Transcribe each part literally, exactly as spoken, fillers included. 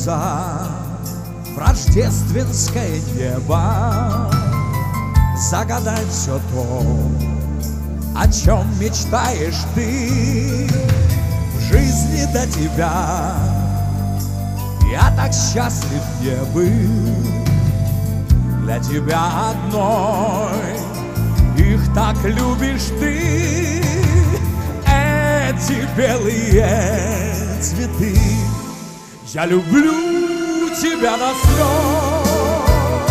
глаза в рождественское небо, загадать все то, о чем мечтаешь ты. В жизни до тебя я так счастлив не был. Для тебя одной их так любишь ты. Эти белые цветы, я люблю тебя до слез.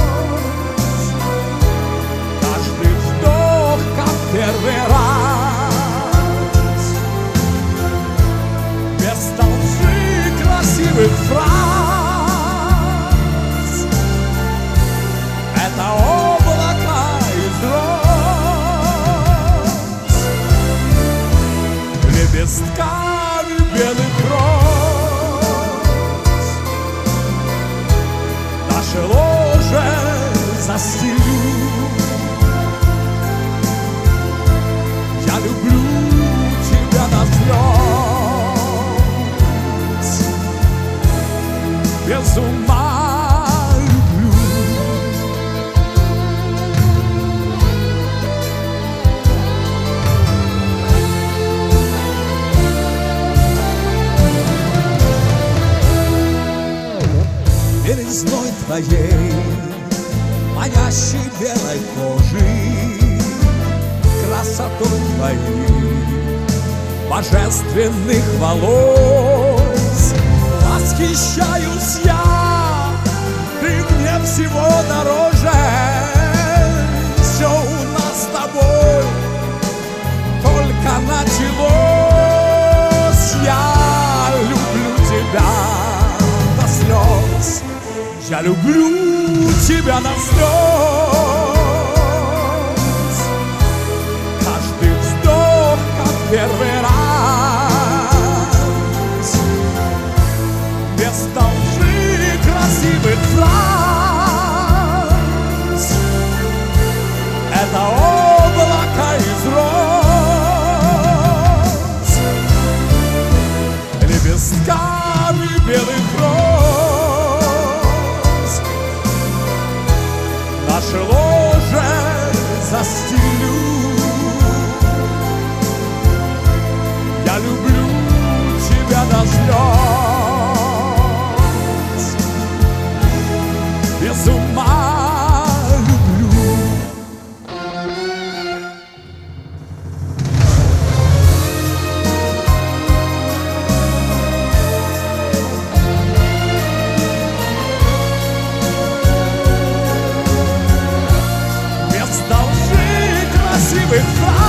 Каждый вздох, как первый раз, без толщи красивых фраз. Это облака из роз, лепестками белых роз. Наше ложе застелю. Я люблю тебя до слез, без ума люблю. Белизной твоей, манящей белой кожи, красотой твоих божественных волос восхищаюсь я. Ты мне всего дороже. Все у нас с тобой только началось. Я люблю тебя до слез. Я люблю тебя до слез. Каждый вздох, как первый раз, без толщи красивых фраз. Это облако из роз, лепестками белых роз. Наше ложе застелю. Я люблю тебя до слез, без ума люблю. Без толщи красивых фраз.